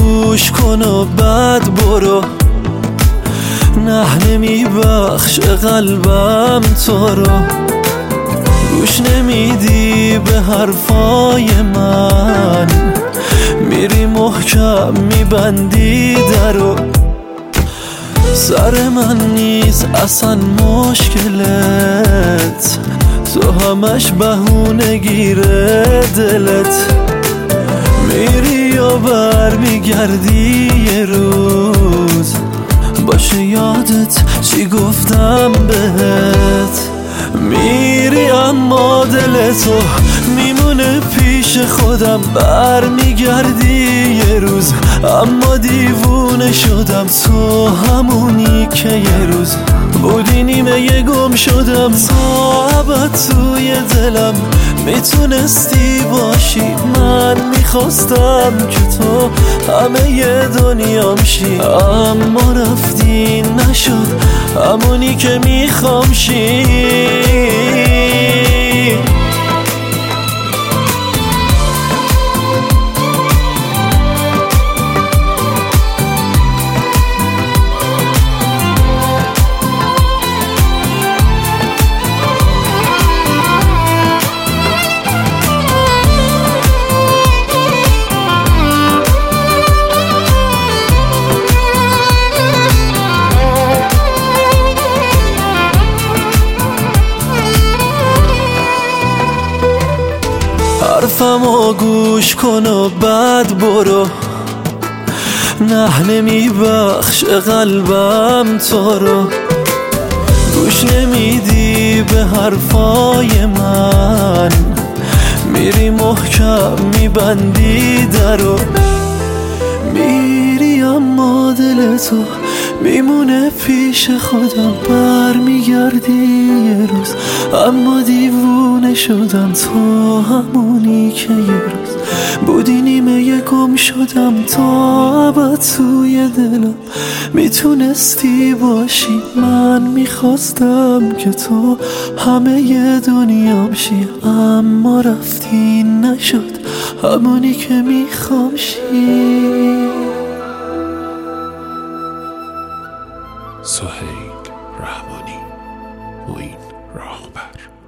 گوش کن و بعد برو، نه نمیبخش قلبم تو رو. گوش نمیدی به حرفای من، میری محکم میبندی درو. سر من نیست اصلا مشکلت، تو همش بهونه گیره دلت. میری یا بر میگردی یه روز، باشه یادت چی گفتم بهت. میری اما دل تو میمونه پیش خودم، بر میگردی یه روز اما دیوونه شدم. تو همونی که یه روز بودی نیمه گم شدم. تا ابد توی دلم میتونستی باشی، من میخواستم که تو همه دنیام شی، اما رفتی نشد همونی که میخوام شی. حرفمو گوش کن و بعد برو، نه نمیبخش قلبم تو رو. گوش نمیدی به حرفای من، میری محکم میبندی درو. میری اما دل تو میمونه پیش خودم، بر میگردی یه روز اما دیوونه شدم. تو همونی که یه روز بودی نیمه گم شدم. تا ابد توی دلم میتونستی باشی، من میخواستم که تو همه دنیام شی، اما رفتی نشد همونی که میخوام شی. سهیل رحمانی، معین راهبر.